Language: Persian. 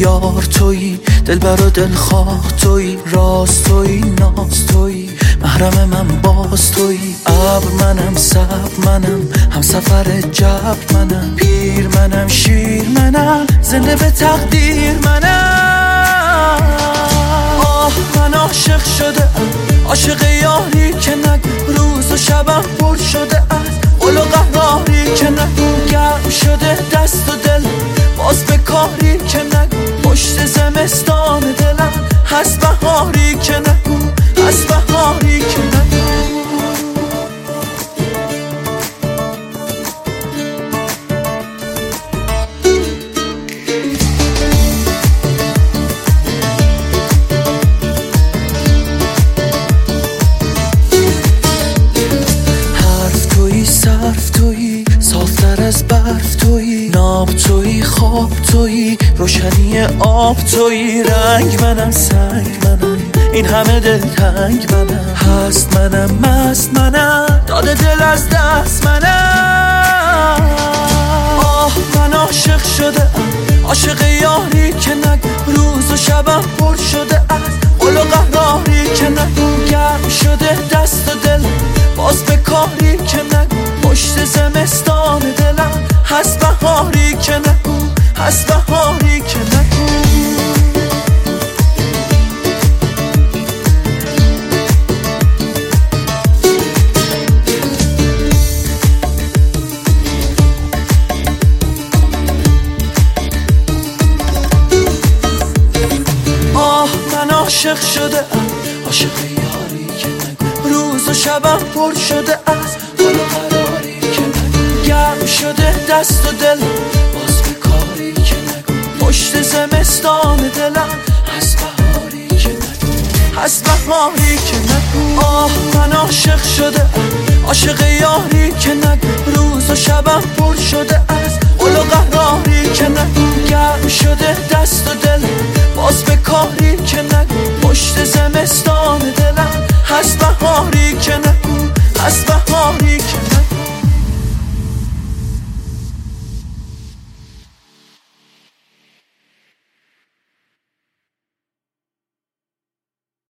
یار تویی، دلبر و دلخواه تویی، راز تویی، ناز تویی، محرم من باز تویی. ابر منم، صبر منم، هم سفر جبر منم، پیر منم، شیر منم، زنده به تقدیر منم. آه من عاشق شده ام، عاشق یاری که نگو روز و شبم پر شده از قل و قهاری که نگو گرم شده دست و دل باز به کاری که نگو پشت زمستان دلم هست بهاری که نگو، هست بهاری که نگو. صرف تویی، صافتر از برف تویی، ناب تویی، خواب تویی، روشنی آب تویی. رنگ منم، سنگ منم، این همه دلتنگ منم، هست منم، مست منم، داده دل از دست منم. آه من عاشق شده ام، عاشق یاری که نگو روز و شبم پر شده از قل و قهاری که نگو گرم شده دست و دل باز به کاری که نگو پشت زمستان دلم هست بهاری که نگو، هست بهاری که نگو. آه من عاشق شده ام، عاشق یاری که نگو روز و شبم پر شده از قل و قراری که نگو گرم شده دست و دل باز به کاری که نگو پشت زمستان دلم هست بهاری که نگو، هست بهاری که نگو. آه من عاشق شده ام، عاشق یاری که نگو روز و شبم پر شده از قل و قراری که نگو گرم شده دست و دل باز به کاری که نگو پشت زمستان دلم هست بهاری که